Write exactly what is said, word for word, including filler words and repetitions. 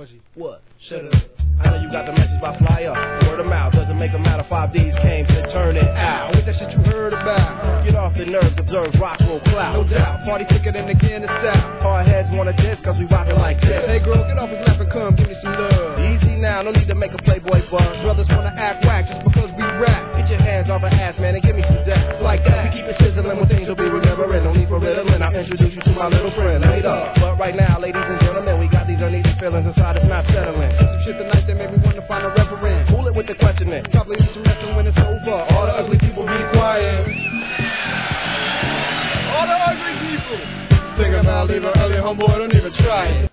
Margie. What? Shut up. I know you got the message by flyer. Word of mouth doesn't make a matter. Five D's came to turn it out. With that shit you heard about. Get off the nerves, observe rock roll cloud. No doubt, party thicker than the Kansas South. Hard heads wanna diss cause we rockin' like this. Hey girl, get off his lap and come give me some love. Easy now, no need to make a playboy buzz. Brothers wanna act whack just because we rap. Get your hands off her ass, man, and give me some death. Like that. We keep it sizzling when things will be remembering. No need for riddling. I'll introduce you to my little friend later. But right now, ladies and gentlemen, we got these uneasy feelings inside. It's not settling. Some shit tonight that made me wanna find a reverend. Cool it with the questioning. Probably need some wrestling when it's over. All the ugly people be quiet. All the ugly people. Think about leaving early, homeboy, don't even try it.